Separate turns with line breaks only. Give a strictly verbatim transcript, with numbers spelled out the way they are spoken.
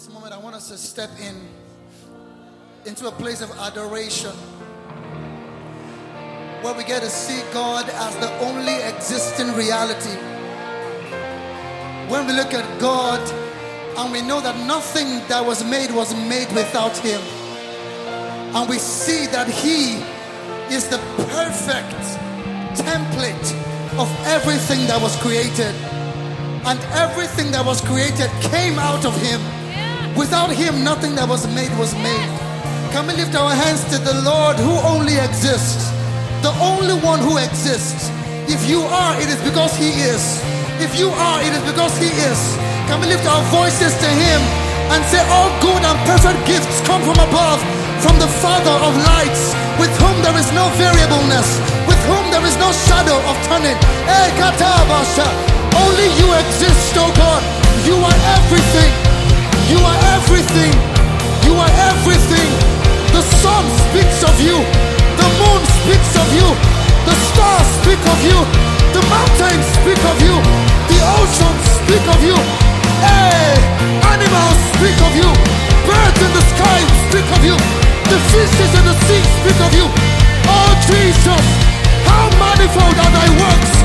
this moment, I want us to step in into a place of adoration where we get to see God as the only existing reality. When we look at God and we know that nothing that was made was made without Him, and we see that He is the perfect template of everything that was created, and everything that was created came out of Him. Without Him, nothing that was made was made. Can we lift our hands to the Lord who only exists, the only one who exists? If you are, it is because He is. If you are, it is because He is. Can we lift our voices to Him and say, all good and perfect gifts come from above, from the Father of lights, with whom there is no variableness, with whom there is no shadow of turning. Hey, Katabasha, only You exist, oh God. You are everything. You are everything. You are everything. The sun speaks of You. The moon speaks of You. The stars speak of You. The mountains speak of You. The oceans speak of You. Hey, animals speak of You. Birds in the sky speak of You. The fishes in the sea speak of You. Oh Jesus, how manifold are Thy works.